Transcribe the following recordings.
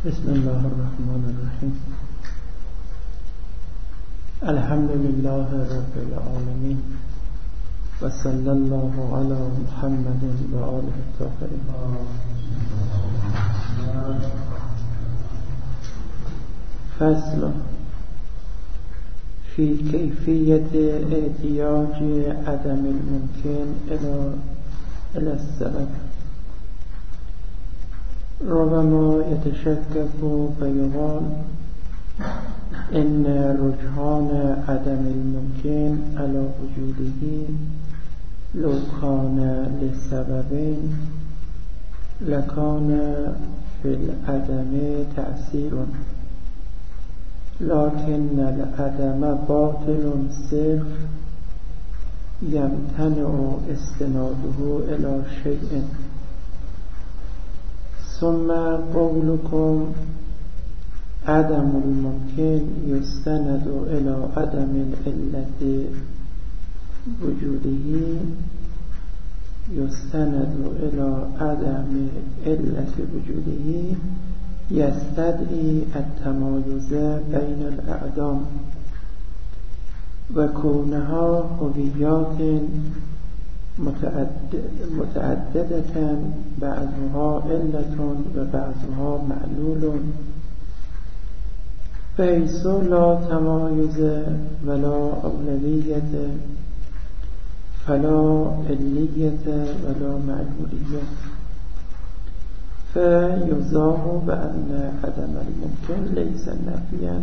بسم الله الرحمن الرحیم. الحمد لله رب العالمین و صلی الله علی محمد و آله الطاهرین. فصل فی کیفیت احتیاج عدم الممکن الى السبب. ربما يتشكك فيقال إن رجحان عدم الممكن على وجوده لو كان لسببين لكان في العدم تأثير، لكن العدم باطل صرف يمتنع استناده إلى شيء. ثم قولكم عدم الممكن يستند إلى عدم العلة وجوده يستدعي التمايز بين الأعدام وكونها هويات متعددة بعضها علة وبعضها معلول، فحيث لا تمايز ولا أولوية فلا علية ولا معلولية، فيزاح بأن عدم الممكن ليس نفيا.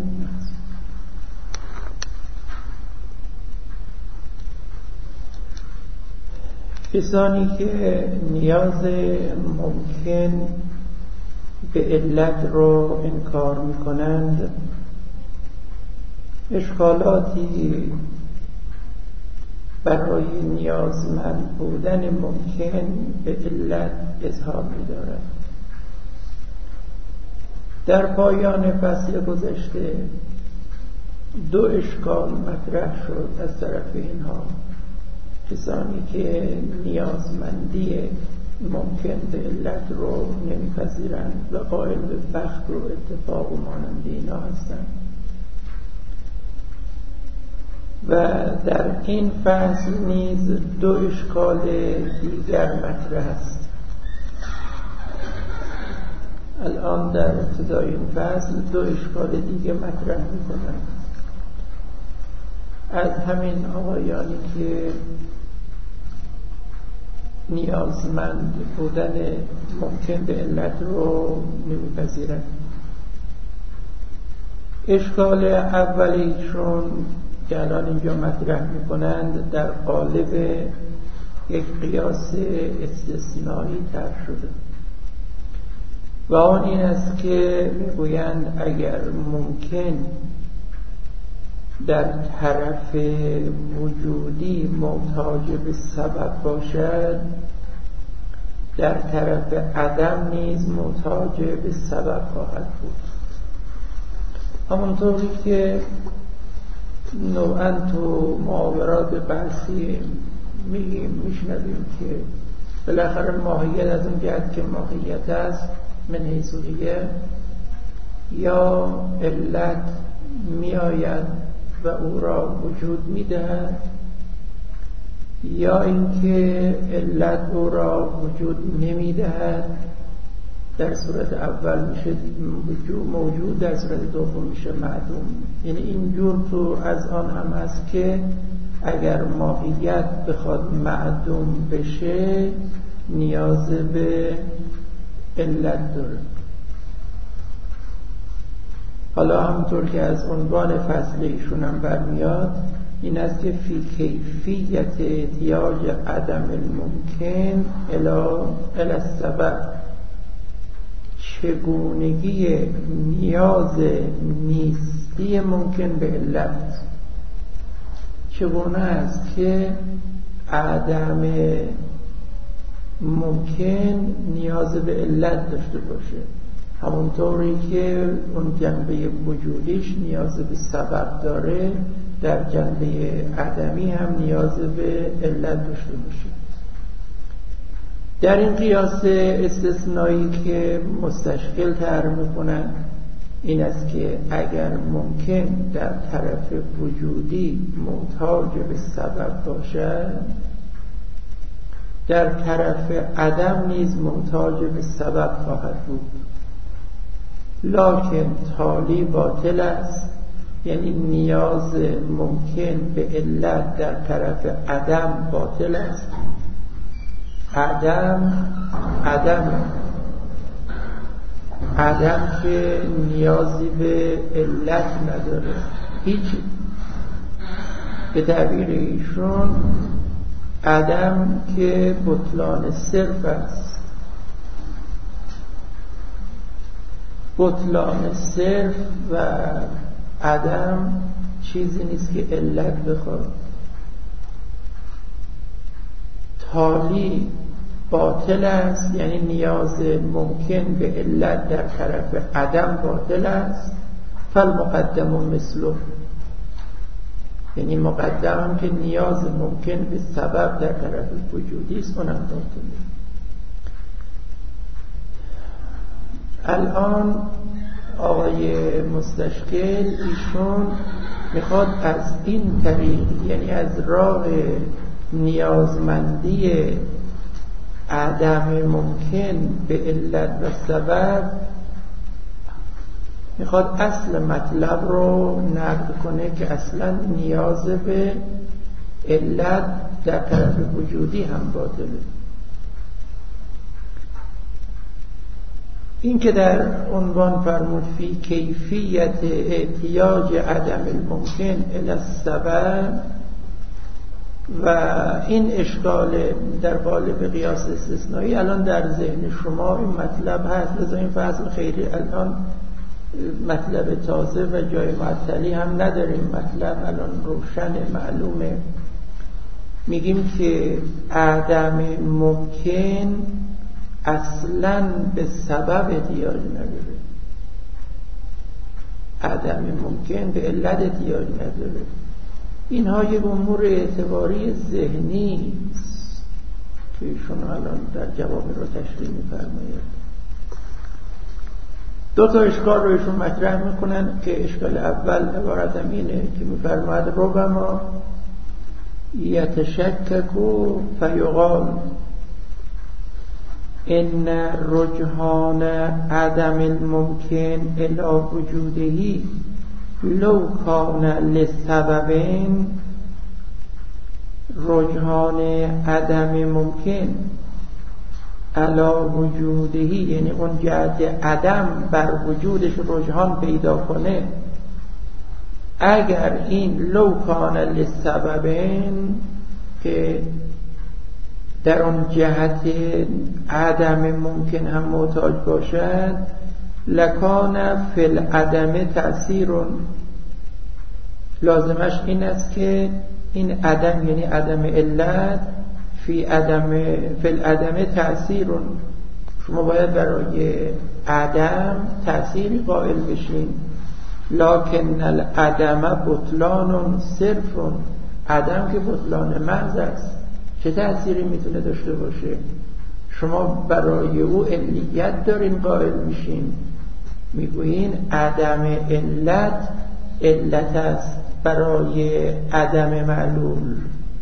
کسانی که نیاز ممکن به علت رو انکار میکنند اشکالاتی برای نیازمند بودن ممکن به علت اظهار می‌دارند. در پایان فصل گذشته دو اشکال مطرح شد از طرف اینها، کسانی که نیازمندی ممکن به علت رو نمیپذیرند و قائل به بخت و اتفاق و مانند اینا هستند. و در این فصل نیز دو اشکال دیگر مطرح است. الان در ابتدای این فصل دو اشکال دیگه مطرح میکنم از همین آقایانی که نیازمند بودن ممکن به علت رو نمیپذیرند. اشکال اولیشون که الان اینجا مطرح میکنند در قالب یک قیاس استثنایی طرح شده و آن این است که میگویند اگر ممکن در طرف وجودی محتاج به سبب باشد، در طرف عدم نیز محتاج به سبب خواهد بود. همونطوری که نوعاً تو محاورات بحثی میشنویم که بالاخره ماهیت از اون جهت که ماهیت است من حیث هیه، یا علت میآید و او را وجود میدهد، یا اینکه علت او را وجود نمیدهد. در صورت اول میشه موجود، در صورت دوم میشه معدوم. یعنی اینجور تو از آن هم هست که اگر ماهیت بخواد معدوم بشه نیاز به علت داره. حالا همونطور که از عنوان فصل ایشون هم برمیاد این است که فی کیفیت احتیاج عدم الممکن الی السبب، چگونگی نیاز نیستی ممکن به علت. چگونه است که عدم ممکن نیاز به علت داشته باشه، همونطوری که اون جنبه وجودیش نیاز به سبب داره، در جنبه عدمی هم نیاز به علت داشته باشه. در این قیاس استثنایی که مستشکل طرح میکنن این است که اگر ممکن در طرف وجودی محتاج به سبب باشد، در طرف عدم نیز محتاج به سبب خواهد بود. لکن تالی باطل است، یعنی نیاز ممکن به علت در طرف عدم باطل است. عدم که نیازی به علت نداره، هیچی. به تعبیر ایشون عدم که بطلان صرف است. بطلان صرف و عدم چیزی نیست که علت بخواد. تالی باطل است، یعنی نیاز ممکن به علت در طرف عدم باطل است. فالمقدم مثله، یعنی مقدم که نیاز ممکن به سبب در طرف وجودی است، اونم باطله. الان آقای مستشکل ایشون میخواد از این طریق، یعنی از راه نیازمندی عدم ممکن به علت و سبب، میخواد اصل مطلب رو نقد کنه که اصلا نیاز به علت در طرف وجودی هم باطله. این که در عنوان فرمود فی کیفیت احتیاج عدم الممکن الی السبب، و این اشکال در قالب قیاس استثنایی الان در ذهن شما این مطلب هست. لذا این فصل خیلی الان مطلب تازه و جای معطلی هم نداریم. مطلب الان روشن معلومه. میگیم که عدم ممکن اصلاً به سبب احتیاج نداره. عدم ممکن به علت احتیاج نداره. اینها یک امور اعتباری ذهنی است که ایشون الان در جواب رو تشریح می‌فرماید. دو تا اشکال رو ایشون مطرح میکنن که اشکال اول عبارت اینه که می‌فرماید ربما یتشکک فیقال ان رجحان عدم الممکن الی وجوده لو کان لسببین. رجحان عدم ممکن علی وجوده، یعنی اون جهت عدم بر وجودش رجحان پیدا کنه، اگر این لو کان لسببین که در اون جهت عدم ممکن هم محتاج باشد، لکان فی العدم تأثیرون، لازمش این است که این عدم یعنی عدم علت فی العدم تأثیرون، شما باید برای عدم تأثیری قائل بشین. لکن العدم بطلان صرفون، عدم که بطلان محض است، چه تأثیری میتونه داشته باشه؟ شما برای او علیت دارین قائل میشین، میگویین عدم علت است برای عدم معلول.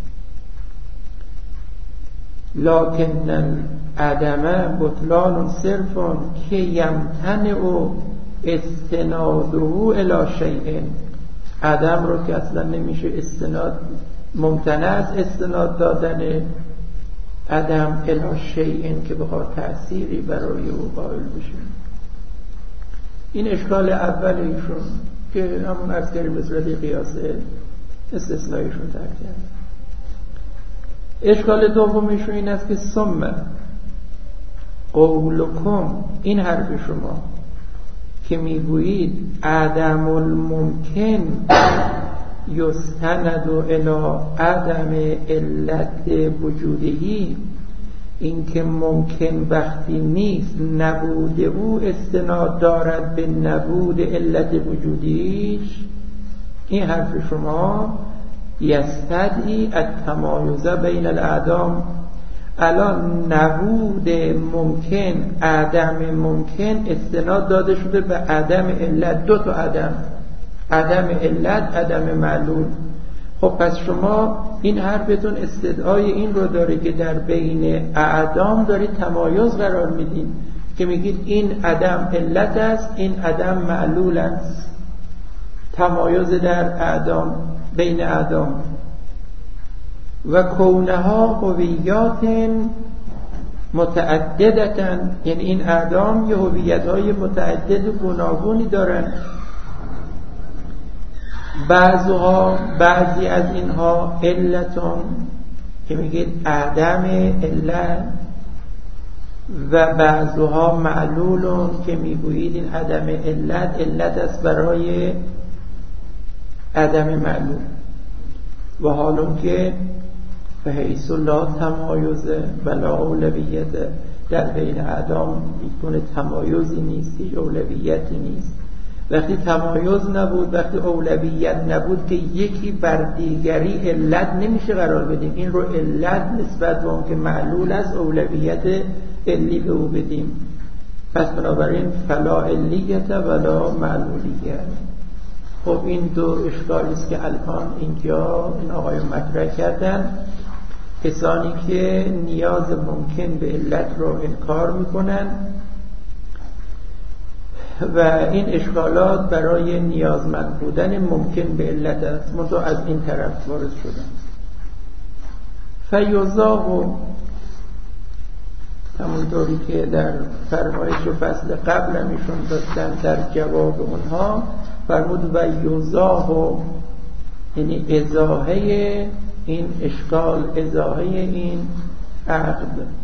لکن العدم بطلان صرفون که یمتنع استناده الی شیء، عدم رو که اصلا نمیشه استناد، ممتنع از استناد دادن عدم الی شیء که بخواد تأثیری برای او قائل بشه. این اشکال اول ایشون که همون از کردیم به صورت قیاس استثناییشون ترک کرد. اشکال دومیشون این است که ثم قولکم، این حرف شما که میگویید عدم الممکن یستند الی عدم علت وجودهی، این که ممکن وقتی نیست نبود او استناد دارد به نبود علت وجودیش، این حرف شما یستدعی التمایز بین الاعدام، الان نبود ممکن، عدم ممکن استناد داده شده به عدم علت. دو تا عدم علت، عدم معلول. خب پس شما این حرفتون استدعای این رو داره که در بین اعدام دارید تمایز قرار میدین، که میگید این عدم علت است، این عدم معلول است. تمایز در اعدام، بین اعدام. و کونها هویات متعددتن، یعنی این اعدام یه هویت‌های متعدد و گوناگونی دارن. بعضی از اینها علتون، که میگید عدم علت، و بعضها معلولون، که میگویید این عدم علت است برای عدم معلول. و حالون که فحیث لا تمایز ولا اولویت، در بین اعدام هیچ تمایزی نیست، هیچ اولویتی نیست. وقتی تمایز نبود، وقتی اولویت نبود، که یکی بر دیگری علت نمیشه قرار بدیم. این رو علت نسبت به اون که معلول است، اولویت علی به او بدیم. پس بنابراین فلا علیت ولا معلولیت. خب این دو اشکالی است که الان اینجا این آقایون مطرح کردن. کسانی که نیاز ممکن به علت رو انکار میکنن و این اشکالات برای نیازمند بودن ممکن به علت است، منتها از این طرف وارد شدن. فیوزاهو، همونطوری که در فرمایش و فصل قبل همیشون داشتن در جواب اونها فرمود و یوزاهو، یعنی ازاحه این اشکال، ازاحه این عقد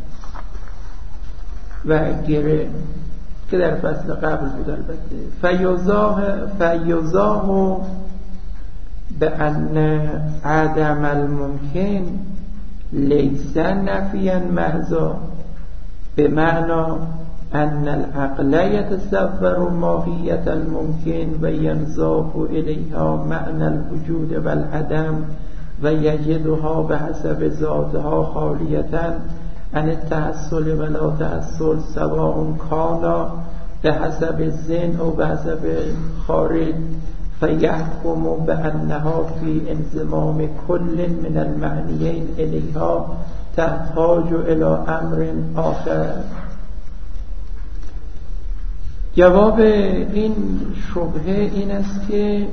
و گره که در فصل قبل بود. البته فیوزاه به ان عدم الممکن لیس نفیا محضا، به معنی ان العقل يتصور ماهیت الممکن و ینضاف الیها معنی الوجود والعدم و یجدها به حسب ذاتها خالیتا عن التحصل ولا تحصل، سواء کانا به حسب ذهن او به حسب خارج، فیحکم بانها فی انضمام کل من المعنیین الیها تحتاج الی امر آخر. جواب این شبهه این است که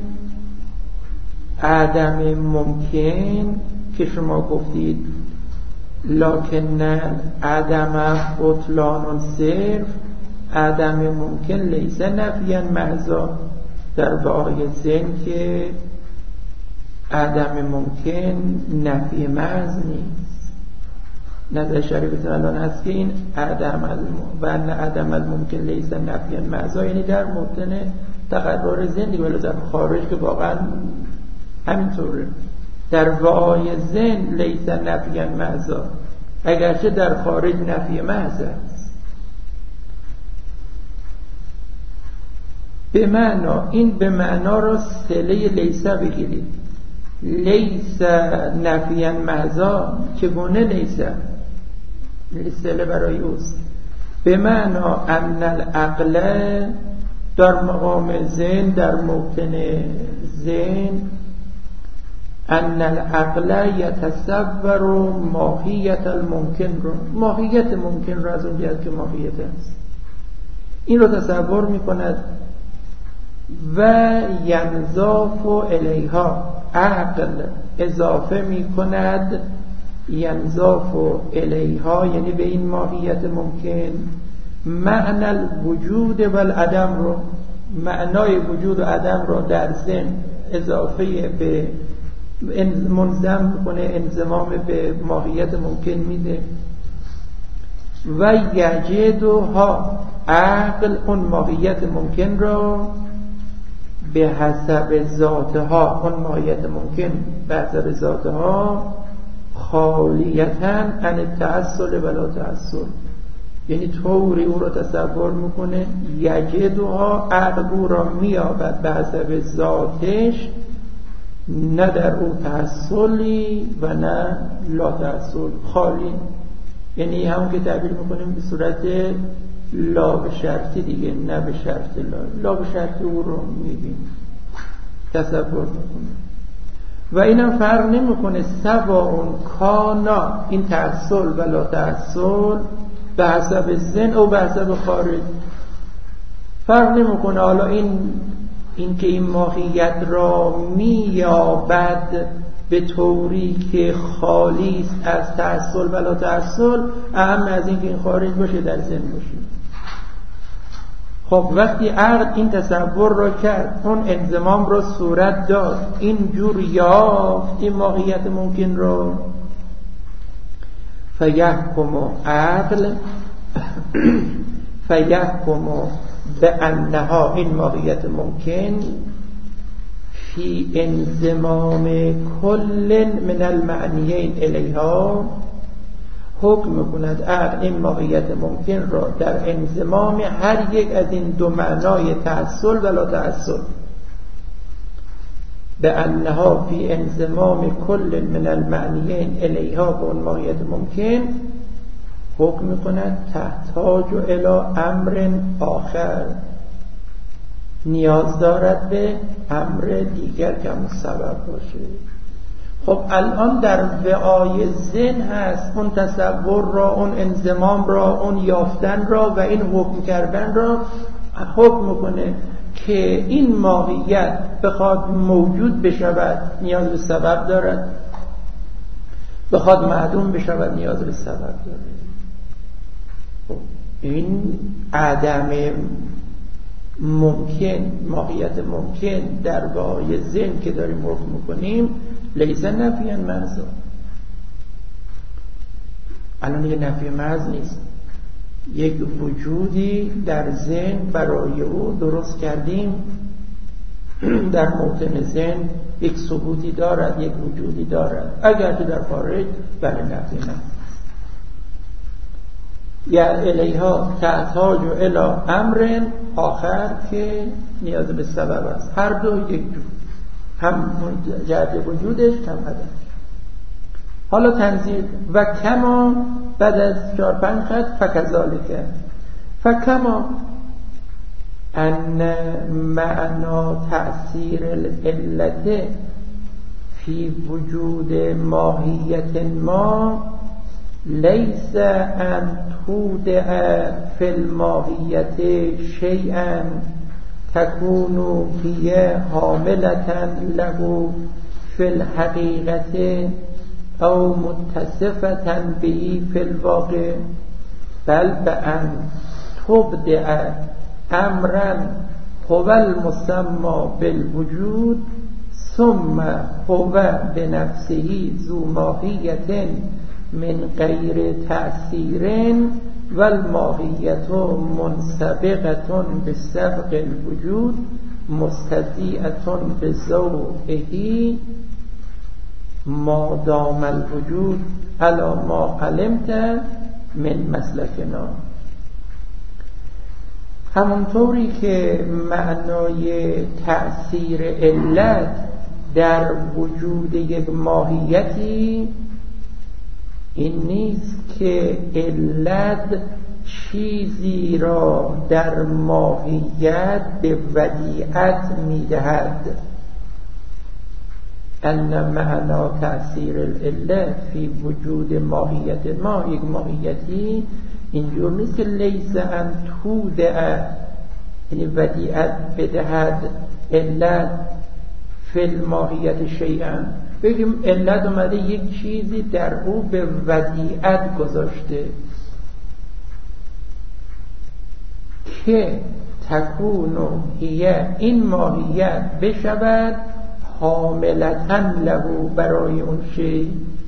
عدم ممکن که شما گفتید لکن عدم بطلان صرف، عدم ممکن لیس نفیا محضا، در دعای ذهن که عدم ممکن نفی محض نیست. نظر شریفتون الان هست که این عدم الممکن لیس نفیا محضا، یعنی در مبطن تقرر ذهن، ولی در خارج که واقعا همینطوره. در وعای ذهن لیس نفیا محضا، اگرچه در خارج نفی محض است. به معنا، این به معنا را صله لیس بگیرید. لیس نفیا محضا چگونه لیس؟ صله برای اوست. به معنا ان العقل در مقام ذهن، در موطن ذهن، ان العقل یتصور ماهیت الممکن رو، ماهیت ممکن رو از اون جهت که ماهیت است این رو تصور میکند و ینضاف الیها، عقل اضافه میکند، ینضاف الیها یعنی به این ماهیت ممکن معنی الوجود و العدم رو، معنای وجود و عدم رو در ذهن اضافه به منظم میکنه، انضمام به ماهیت ممکن میده. و یجدها، عقل اون ماهیت ممکن را به حسب ذاتها، اون ماهیت ممکن به حسب ذاتها خالیتا عن التعصل ولا تعصل، یعنی طوری او را تصور میکنه یجدها، عقل او را میابد به حسب ذاتش، نه در او تعصلی و نه لا تعصل، خالی. یعنی همون که تعبیر میکنیم به صورت لا به شرطی دیگه، نه به شرط لا به شرطی او رو میبینیم، تصور میکنیم. و اینم فرق نمیکنه سواء کانا، این تحصل ولا تحصل به حسب ذهن او به حسب خارج، فرق نمیکنه. حالا این که این ماهیت را مییابد به طوری که خالی است از تحصل ولا تحصل، اهم از این که این خارج باشه، در ذهن باشه. خب وقتی عقل این تصور را کرد، اون انضمام را صورت داد، این جور یافت این ماهیت ممکن را، فیحکم عقل فیحکم به انها، این ماهیت ممکن، فی انضمام کل من المعنیین الیها، حکم میکند عقل این ماهیت ممکن را در انضمام هر یک از این دو معنای تحصل ولا تحصل، به انها فی انضمام کل من المعنیین الیها، به اون ماهیت ممکن حکم میکند تحتاج الی امر آخر، نیاز دارد به امر دیگر که همون سبب باشه. خب الان در وعای ذهن هست اون تصور را، اون انضمام را، اون یافتن را و این حکم کردن را. حکم میکنه که این ماهیت بخواد موجود بشود نیاز به سبب دارد، بخواد معدوم بشود نیاز به سبب دارد. خب این عدم ممکن، ماهیت ممکن در وعای ذهن که داریم حکم میکنیم، لیس نفی محض، الان یه نفی محض نیست، یک وجودی در ذهن برای او درست کردیم، در موطن ذهن یک ثبوتی دارد، یک وجودی دارد، اگر که در خارج بله نفی محض. یا الیها تحتاج الی امر آخر که نیاز به سبب است، هر دو یک جور، هم جهت وجودش هم عدمش. حالا تنزیل و کما بعد از 4-5 خط فکذالک، فکما ان معنا تأثیر العلت فی وجود ماهیت ما لیس ان تودع فی الماهیت شیئا تكون هي حاملة له في الحقيقة أو متصفة به في الواقع، بل بأن تبدع أمرا هو المسمى بالوجود ثم هو بنفسه ذو ماهية من غير تأثير والماهیت منسبقة بسبق الوجود مستضیعة بذوقه ما دام الوجود علی ما علمت من مسلکنا. همونطوری که معنای تأثیر علت در وجود یک ماهیتی این نیست که علت چیزی را در ماهیت به ودیعت میدهد. ان معنا تأثیر العلت فی وجود ماهیت ما، یک ماهیتی اینجور نیست که لیس ان تودع، یعنی ودیعت بدهد علت فی الماهیت شیئا، بگیم علت اومده یک چیزی در او به ودیعت گذاشته که تکون هیه، این ماهیت بشود حاملتن له، برای اون شی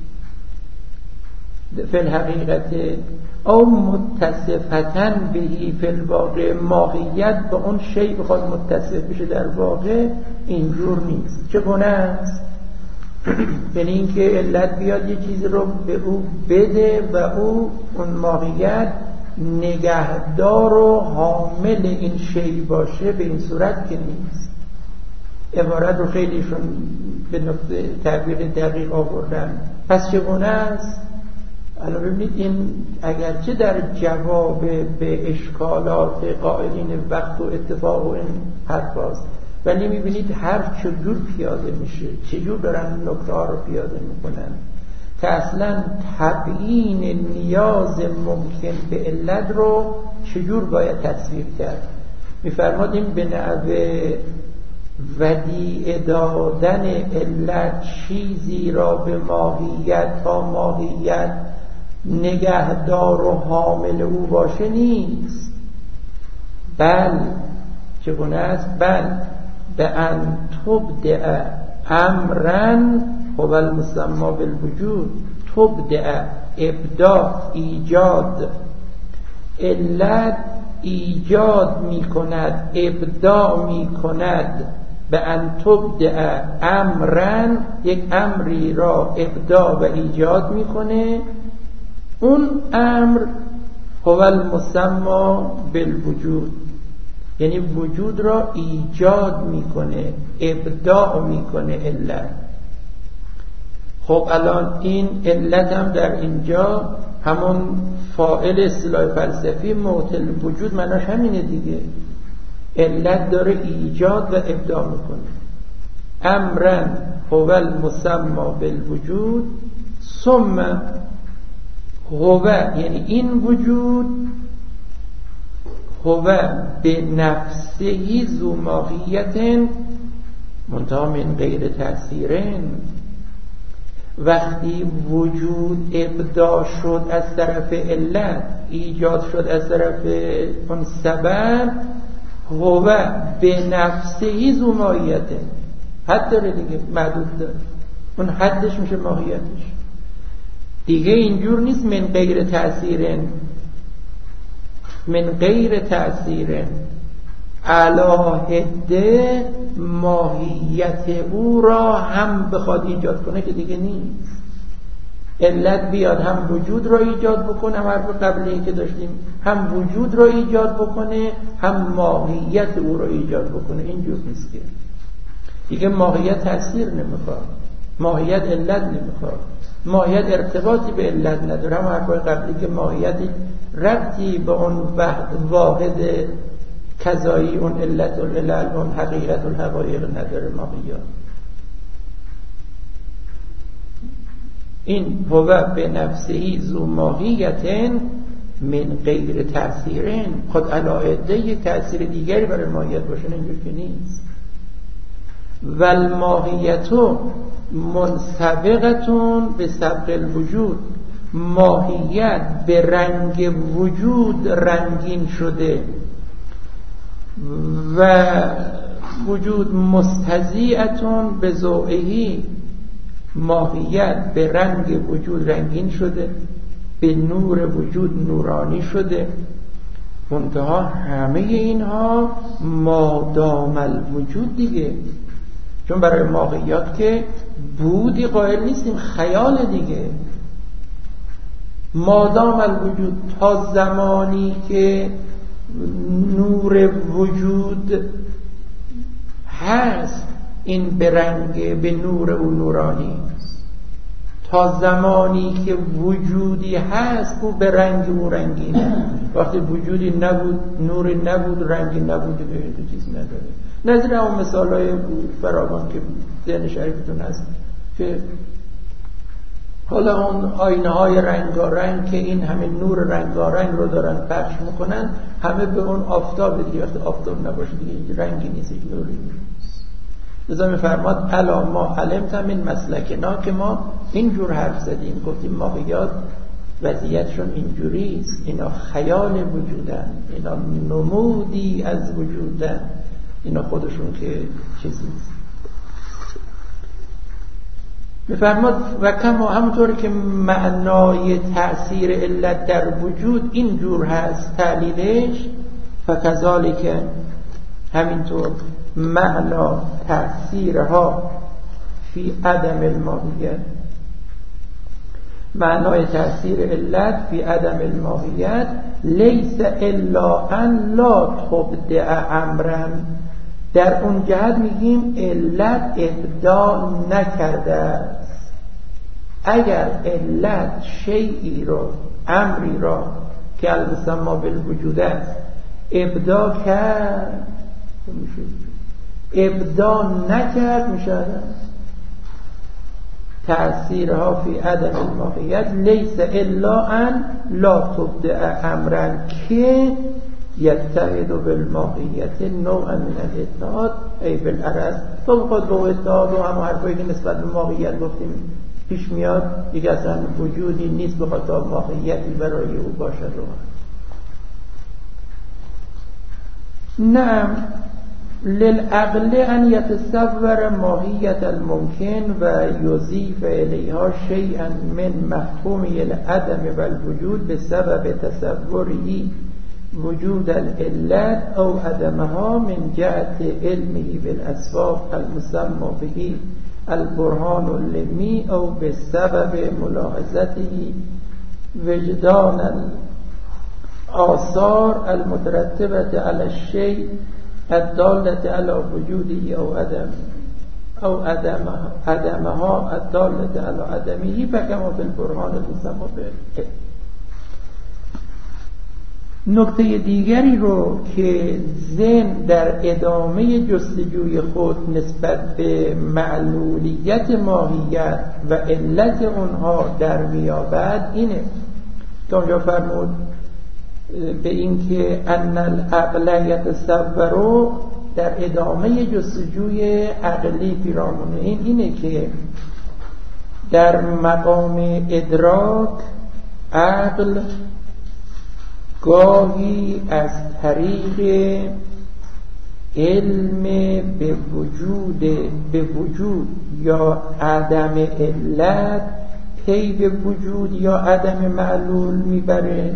فی الحقیقت او متصفتن بهی فی الواقع، ماهیت به اون شی بخواد متصف بشه در واقع اینجور نیست. چگونه است؟ یعنی این که علت بیاد یه چیزی رو به او بده و او اون ماهیت نگهدار و حامل این شی باشه، به این صورت که نیست. عبارت رو خیلیشون به نقطه تعبیر دقیق آوردن. پس چگونه است؟ الان ببینید این اگرچه در جواب به اشکالات قائلین وقت و اتفاق و این حرف هاست، ولی میبینید هر چجور پیاده میشه، چجور دارن نکته ها رو پیاده میکنن که اصلا تبیین نیاز ممکن به علت رو چجور باید تصویر کرد. میفرمادیم به نحوه ودیعه دادن علت چیزی را به ماهیت تا ماهیت نگهدار و حامل او باشه نیست، بل چگونه است؟ بل به ان تبدع امرا هو المسمى بالوجود. تبدع ابداع ایجاد، علت ایجاد می کند، ابداع می کند. به ان تبدع امرا، یک امری را ابداع و ایجاد میکنه، اون امر هو المسمى بالوجود، یعنی وجود را ایجاد میکنه، ابداع میکنه علت. خب الان این علت هم در اینجا همون فاعل اصطلاح فلسفی معطل وجود معناش همینه دیگه، علت داره ایجاد و ابداع میکنه. امرا هو المسمى بالوجود ثم هو، یعنی این وجود، هو به نفسه ذو ماهیت منتها من غیر تأثیرین. وقتی وجود ابداع شد از طرف علت، ایجاد شد از طرف اون سبب، هو به نفسه ذو ماهیت، حد داره دیگه، محدود داره، اون حدش میشه ماهیتش دیگه. اینجور نیست من غیر تأثیرین، من غیر تأثیرین علاهده ماهیت او را هم بخواد ایجاد کنه که دیگه نیست. علت بیاد هم وجود را ایجاد بکنه، هم حرف قبلی که داشتیم، هم وجود را ایجاد بکنه هم ماهیت او را ایجاد بکنه. اینجور نیست که دیگه ماهیت تأثیر نمیخواد، ماهیت علت نمیخواد، ماهیت ارتباطی به علت نداره. هم حرفای قبلی که ماهیت ربطی به اون واحد کذایی، اون علت العلل، اون حقیقت الحقایق نداره ماهیت. این هو به نفسه ذو ماهیت من غیر تأثیرین، خود علاهده یک تأثیر دیگری برای ماهیت باشه اینجور که نیست. والماهیت منسبقتون به سبق الوجود، ماهیت به رنگ وجود رنگین شده و وجود مستضیعتون به ضوئهی، ماهیت به رنگ وجود رنگین شده، به نور وجود نورانی شده. منتها همه اینها مادام الوجود دیگه، چون برای ماهیات که بودی قائل نیستیم، خیال دیگه. مادام الوجود، تا زمانی که نور وجود هست، این به رنگ به نور او نورانی است. تا زمانی که وجودی هست او به رنگ او رنگینه. وقتی وجودی نبود، نوری نبود، رنگی نبود، دیگه چیز نداره. نظیر همون مثالای فراوان که ذهن شریفتون هست که حالا اون آینه های رنگارنگ که این همه نور رنگارنگ رو دارن پخش میکنن، همه به اون آفتاب دیگه. وقتی آفتاب نباشه دیگه رنگی نیست، نوری نیست. لذا میفرماد الا ما علمت من مسلکنا، که ما اینجور حرف زدیم، گفتیم ماهیات وضعیتشون اینجوری است، اینا خیال وجودن، اینا نمودی از وجودن، اینا خودشون که چیزی نیست. میفرماد و کما، همونطور که معنای تأثیر علت در وجود اینجور هست تعلیلش، فکذالک همینطور معنا تأثیرها فی عدم الماهیت، معنای تأثیر علت فی عدم الماهیت لیس الا ان لا تبدع امرا، در اون جهت میگیم علت ابداع نکرده است اگر علت شیئی را، امری را که المسما بالوجود است ابداع کرد، ابداع نکرد میشه تأثیرها فی عدم الماهیت لیس الا ان لا تبدع امرا که یتحد بالماهیت نوعا من الاتحاد ای بالعرض. تو بخواد با اتحاد و هم حرفایی که نسبت به ماهیت گفتیم پیش میاد، دیگه اصلا وجودی نیست بخواد تا ماهیتی برای او باشد رو. نعم للعقل ان يتصور ماهیت الممکن و یضیف الیها شیئا من مفهومی العدم و الوجود بسبب تصوری وجود العلت او عدمها من جهت علمه بالاسباب المسمى به البرهان اللمی او بسبب ملاحظته وجدان الآثار المترتبة على الشيء الدالة على وجوده او عدمها الدالة على عدمه فكما في البرهان المسمى به. نکته دیگری رو که ذهن در ادامه جستجوی خود نسبت به معلولیت ماهیت و علت اونها در میابد اینه که اونجا فرمود به این که ان العقل یتصور، در ادامه جستجوی عقلی پیرامون اینه که در مقام ادراک عقل گاهی از طریق علم به وجود یا عدم علت پی به وجود یا عدم معلول میبره،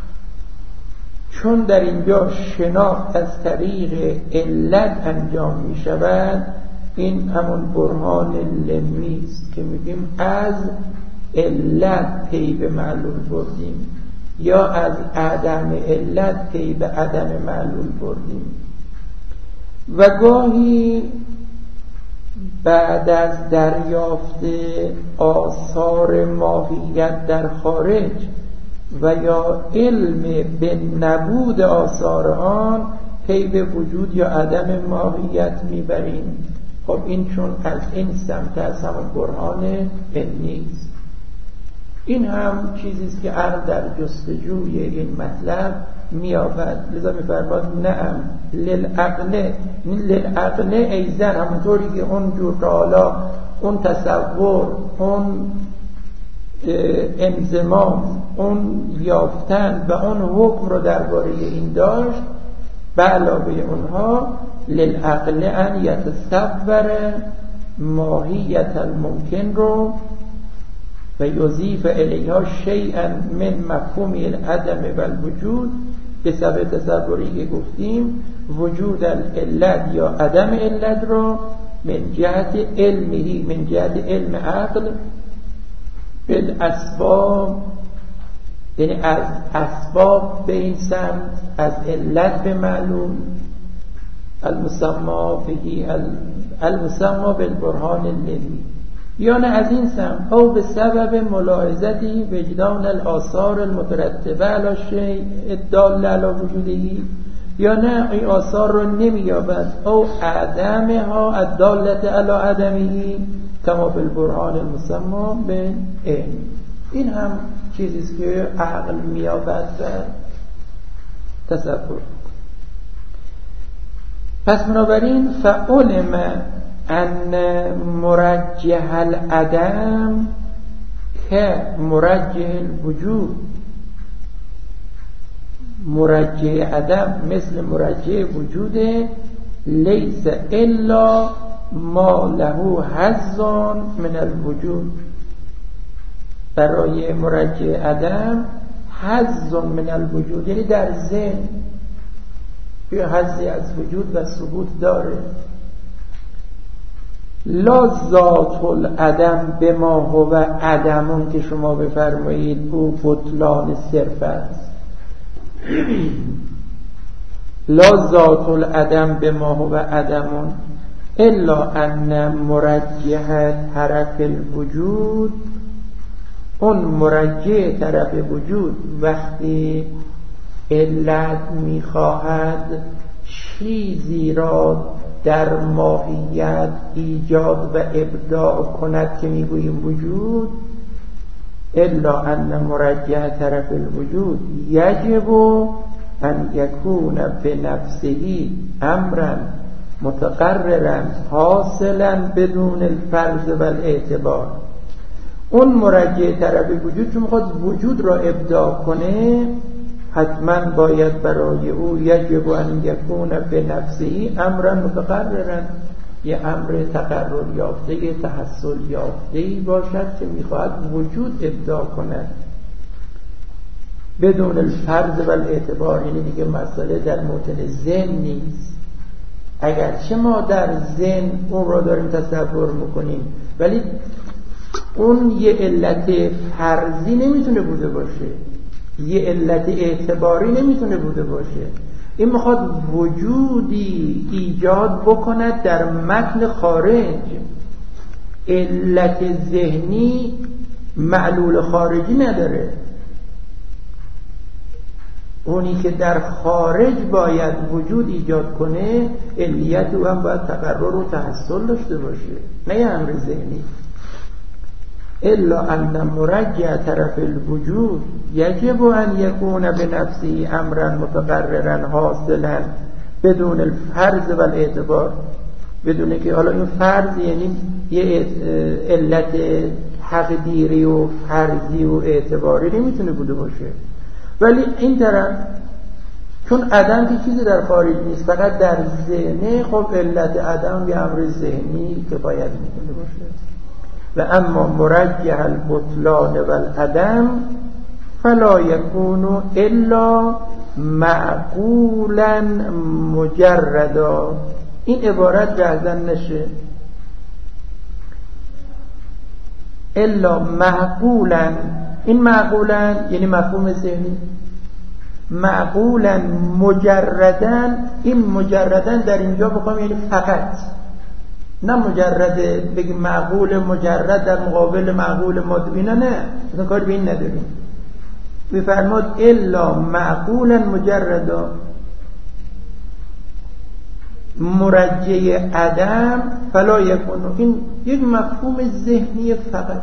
چون در اینجا شناخت از طریق علت انجام می شود. این همون برهان لمی است که میگیم از علت پی به معلول بردیم یا از عدم علت پی به عدم معلول بردیم. و گاهی بعد از دریافت آثار ماهیت در خارج و یا علم به نبود آثار آن پی به وجود یا عدم ماهیت میبریم. خب این چون از این سمت از همون برهان علمی است. این هم چیزیست که عقل در جستجوی این مطلب میابد. لذا میفرماد نعم للعقل ایزن، همونطوری که اون جور که حالا اون تصور، اون انضمام، اون یافتن و اون حکم رو درباره این داشت، به علاوه اونها للعقل ان یتصور ماهیت الممکن رو و یضیف الیها شیئا من مفهوم العدم و الوجود به سبب تصوری که گفتیم وجود العلت یا عدم علت رو من جهت علمه، من جهت علم عقل بالاسباب، یعنی از اسباب به این سمت، از علت به معلوم المسمى بالبرهان اللمی، یا نه از این سمت او به سبب ملاحظتی وجدان الآثار المترتبه علی الشیء الدال علی وجوده، یا نه این آثار رو نمییابد او عدمها الدالة علی عدمه کما بالبرهان المسمى بالعلم. این هم چیزیست که عقل مییابد و تصور. پس بنابراین فعلم ان مرجح العدم که مرجح الوجود، مرجح عدم مثل مرجح وجود لیس الا ما له حظ من الوجود. برای مرجح عدم حظ من الوجود یعنی در ذهن یه حظی از وجود و ثبوت داره. لا ذات العدم به ما هو عدمون که شما بفرمایید او بطلان صرف است. لا ذات العدم به ما هو عدمون الا ان مرجح طرف الوجود اون مرجع طرف وجود وقتی علت میخواهد چیزی را در ماهیت ایجاد و ابداع کند که میگوییم وجود، الا ان مرجع طرف الوجود یجب ان یکون بنفسه امرا متقررا حاصلا بدون الفرض و الاعتبار. اون مرجع طرف وجود چون میخواد وجود را ابداع کنه، حتما باید برای او یجب ان یکون بنفسه امرا متقررا، یه امر تقرر یافته، یه تحصل یافته‌ای باشد که میخواهد وجود ابداع کند بدون الفرض و الاعتبار. یعنی دیگه مسئله در موطن ذهن نیست، اگرچه ما در ذهن اون را داریم تصور میکنیم، ولی اون یه علت فرضی نمیتونه بوده باشه، یه علت اعتباری نمیتونه بوده باشه. این میخواد وجودی ایجاد بکند در متن خارج. علت ذهنی معلول خارجی نداره، اونی که در خارج باید وجود ایجاد کنه علیت او هم باید تقرر و تحصل داشته باشه، نه یه امر ذهنی. الا ان مرجع طرف الوجود یجب ان یکون بنفسه امرا متقررا حاصلا بدون الفرض و الاعتبار، بدون که حالا این فرض یعنی یه علت تقدیری و فرضی و اعتباری نمیتونه بوده باشه. ولی این طرف چون عدم که چیزی در خارج نیست، فقط در ذهنه، خب علت عدم یه امر ذهنی که باید میتونه باشه. و اما مرجح البطلان و العدم فلا یکون الا معقولا مجردا. این عبارت جهزن نشه، الا معقولا. این معقولا یعنی مفهوم ذهنی، معقولا مجردن. این مجردن در اینجا بخوام یعنی فقط، نه مجرد بگیم معقول مجرد در مقابل معقول مادبینا، نه اصلا کاری به این نداریم. میفرماد الا معقولا مجردا، مرجع عدم فلا یکون. این یک مفهوم ذهنی فقط،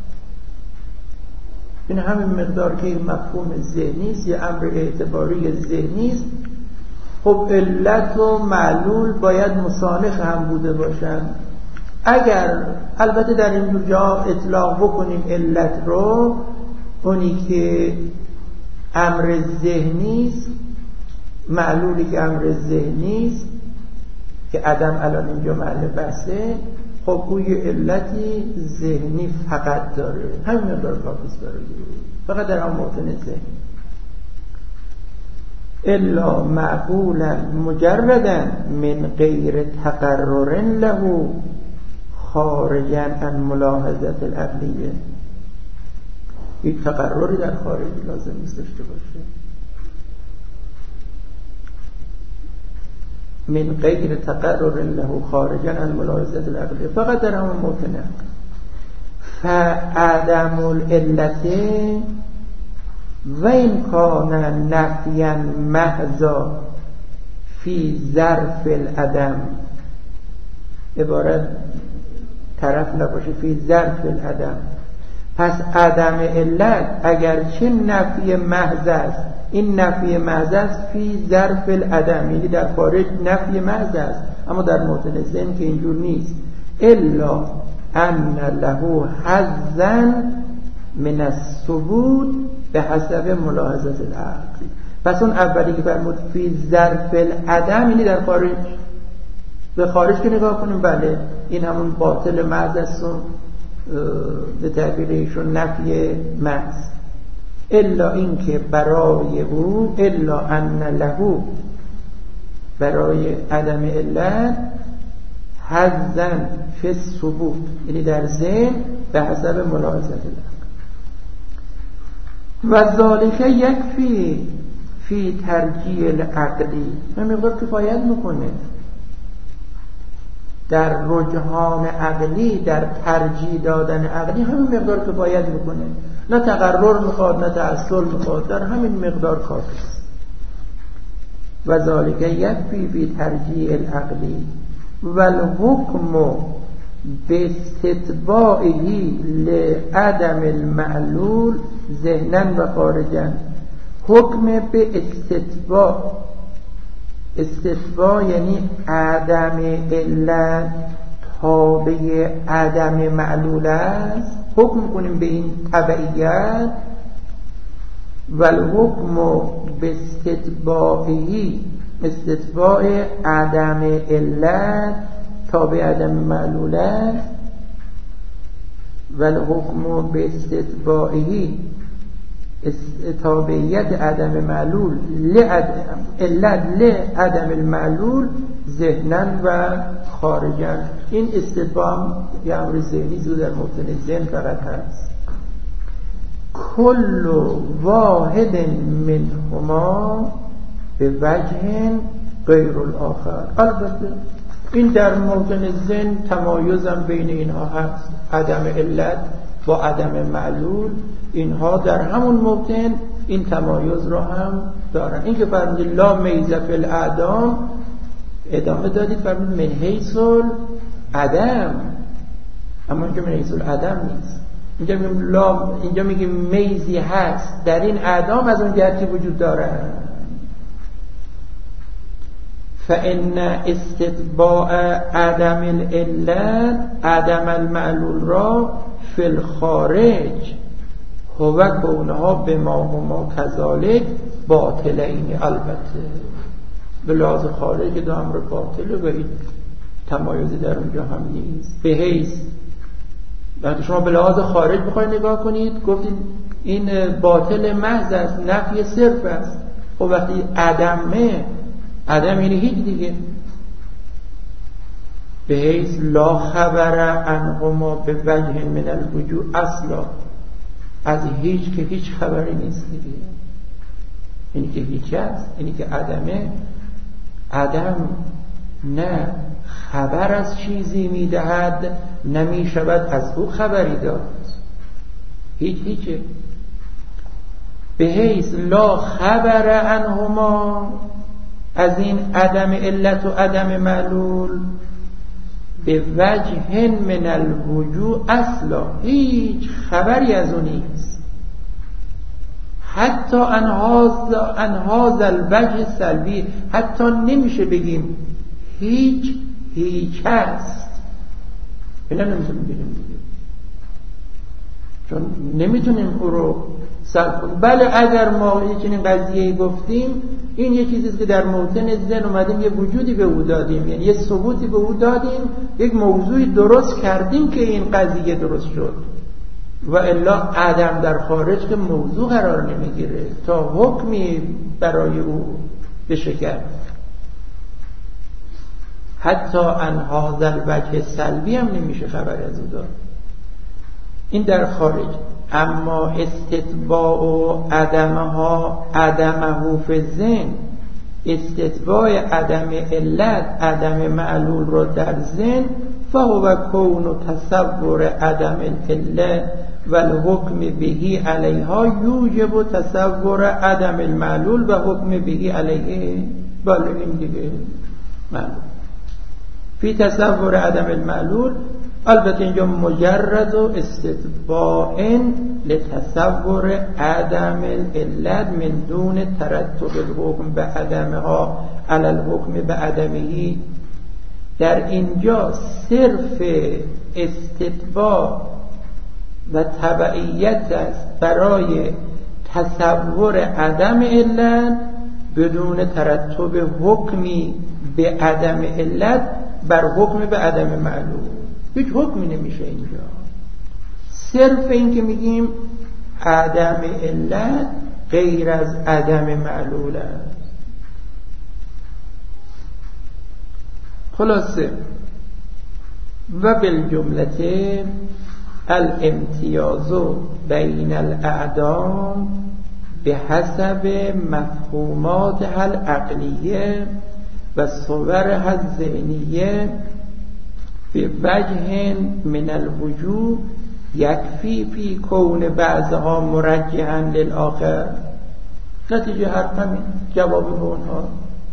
این همین مقدار که این مفهوم ذهنی است، یه امر اعتباری ذهنی است. خب علت و معلول باید مسانخ هم بوده باشند. اگر البته در این جا اطلاق بکنیم علت رو، اونی که امر ذهنی است، معلولی که امر ذهنی است که عدم الان اینجا محل بحثه، خب او یه علتی ذهنی فقط داره، همین مقدار کافیست برای فقط در آن موطن ذهنی. الا معقولا مجردا من غیر تقرر له خارجا عن ملاحظه العقلیه. یک تقرری در خارج لازم نیست داشته باشه. من غیر تقرر له خارجا عن ملاحظه العقلیه، فقط در همون موطن. فعدم العلت و این کان نفیا محضا فی ظرف العدم، عبارت طرف نباشه، فی ظرف العدم. پس عدم علت اگرچه نفی محض است، این نفی محض است فی ظرف العدم، یعنی در خارج نفی محض است، اما در موطن ذهن که اینجور نیست. الا ان له حظا من الثبوت به حسب ملاحظه العقل. پس اون اولی که فرمود فی ظرف العدم، یعنی در خارج. به خارج که نگاه کنیم، بله این همون باطل محض است و به تعبیر ایشون نفی محض. الا این که برای او، الا ان له، برای عدم علت، حظا فی الثبوت، یعنی در ذهن به حسب ملاحظه العقل. و ذالک یکفی فی ترجیح العقلی، من مقدار کفایت میکنه در رجحان عقلی، در ترجیح دادن عقلی همین مقدار کفایت میکنه. نه تقرر میخواد نه تأصل میخواد، در همین مقدار کافی است. و ذالک یکفی بی ترجیح العقلی و الحکم باستتباعه لعدم المعلول ذهنا و خارجا. حکم به استتباع یعنی عدم علت تابع عدم معلول است، حکم کنیم به این تبعیت. و الحکم به استتباع عدم علت تابع عدم معلول است. و الحکم به استتباعه تابعیت عدم معلول علت لعدم المعلول ذهنا و خارجا. این استتباع یه امر ذهنی زود در مبطن ذهن فقط هست. کل واحد منهما به وجه غیر الاخر. البته این در مبطن ذهن تمایز هم بین اینها هست، عدم علت با عدم معلول، اینها در همون مبطن این تمایز را هم دارن. این که فرمودید لا میزه فی الاعدام، ادامه دادید فرمودید من حیث العدم، اما اینجا من حیث العدم نیست. اینجا میگیم میزی هست در این اعدام از اون جهتی وجود داره. فإن استتباع عدم العلت عدم المعلول را فی الخارج هو کونها به ما هما کذالک باطلین. البته به لحاظ خارج دو امر باطله و این تمایزی در اونجا هم نیست. به حیث وقتی شما به لحاظ خارج بخواید نگاه کنید گفتید این باطل محض است، نفی صرف است. خب وقتی عدم یعنی هیچ دیگه. به حیث لا خبر عنهما به وجه من الوجوه اصلا، از هیچ که هیچ خبری نیست دیگه. اینی که هیچ است، اینی که عدم نه خبر از چیزی میدهد نمی شود از او خبری داد. هیچه. به حیث لا خبر عنهما، از این عدم علت و عدم معلول به وجه من الوجوه اصلا هیچ خبری از اون نیست. حتی انهاز الوجه سلبی، حتی نمیشه بگیم هیچ هست، اینا نمیتونیم بگیم دیگه، چون نمیتونیم او رو سلب کنیم. بله اگر ما یه چنین قضیه‌ای گفتیم، این یه چیزیست که در موطن ذهن اومدیم یه وجودی به او دادیم، یعنی یه ثبوتی به او دادیم، یک موضوعی درست کردیم که این قضیه درست شد. و الا عدم در خارج که موضوع قرار نمیگیره تا حکمی برای او بشکن. حتی انهاز الوجه سلبی هم نمیشه خبر از او داد. این در خارج. اما استتباع و عدمه فی ذهن، استتباع عدم علت عدم معلول رو در ذهن، فهو کون تصور عدم العلت و الحکم بهی علیها یوجب تصور عدم المعلول و حکم بهی علیه. بله این دیگه معلول فی تصور عدم المعلول. البته اینجا مجرد و استتباع لتصور عدم العلت من دون ترتب الحکم به عدمها علی الحکم به عدمه. در اینجا صرف استتباع و تبعیت است برای تصور عدم علت بدون ترتب حکمی به عدم علت بر حکم به عدم معلول. هیچ حکمی نمیشه اینجا، صرف این که میگیم عدم علت غیر از عدم معلول است. خلاصه و بالجمله الامتیاز بین الاعدام به حسب مفهوماتها العقلیه و صورها الذهنیه به وجه من الوجوه یکفی فی کون بعضها مرجحا للآخر. نتیجه حرف همین، جواب به اونها.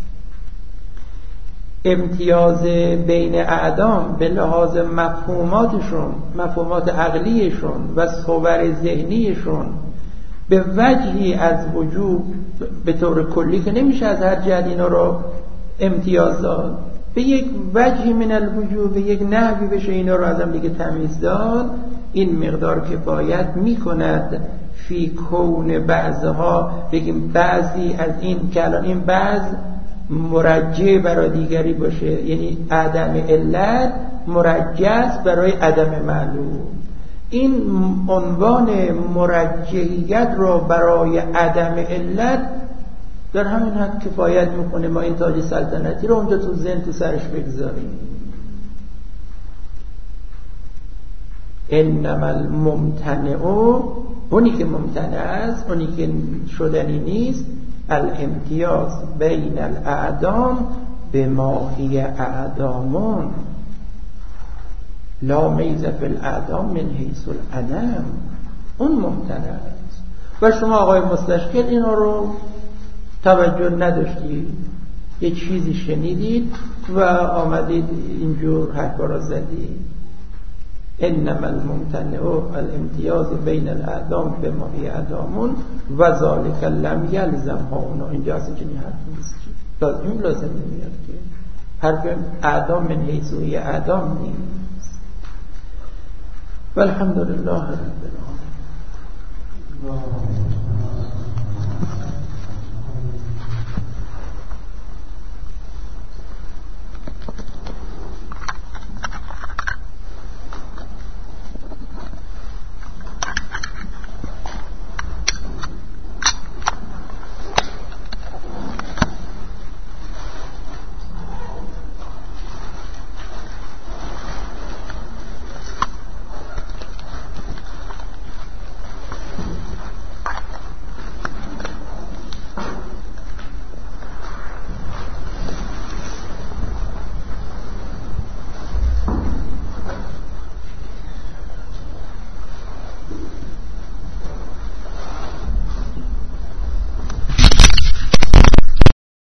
امتیاز بین اعدام به لحاظ مفهوماتشون، مفهومات عقلیشون و صور ذهنیشون به وجهی از وجوب به طور کلی که نمیشه از هر جهت اینا رو امتیاز داد، به یک وجهی من الوجوب، به یک نحوی بشه اینا رو از هم دیگه تمیز داد، این مقدار کفایت میکند فی کون بعضها، بگیم بعضی از این که الان این بعض مرجع برای دیگری باشه، یعنی عدم علت مرجع برای عدم معلوم. این عنوان مرجعیت رو برای عدم علت در همین حد کفایت میکنه ما این تاج سلطنتی رو اونجا تو ذهن تو سرش بگذاریم. انما الممتنع، اونی که ممتنع است، اونی که شدنی نیست، الامتیاز بین الاعدام بما هی اعدامون لا میز فی الاعدام من حیث العدم، اون ممتنع است. و شما آقای مستشکل اینا رو توجه نداشتید، یه چیزی شنیدید و آمدید اینجور حرفا را زدید. انما الممتنع الامتیاز بین الاعدام بما هی اعدامون و ذالک لم یلزم ها. اونو اینجا اصلا چنین حرفی نیست، لازم نمیاد که حرف اعدام من حیث هی اعدام نیست. والحمدلله رب العالمین.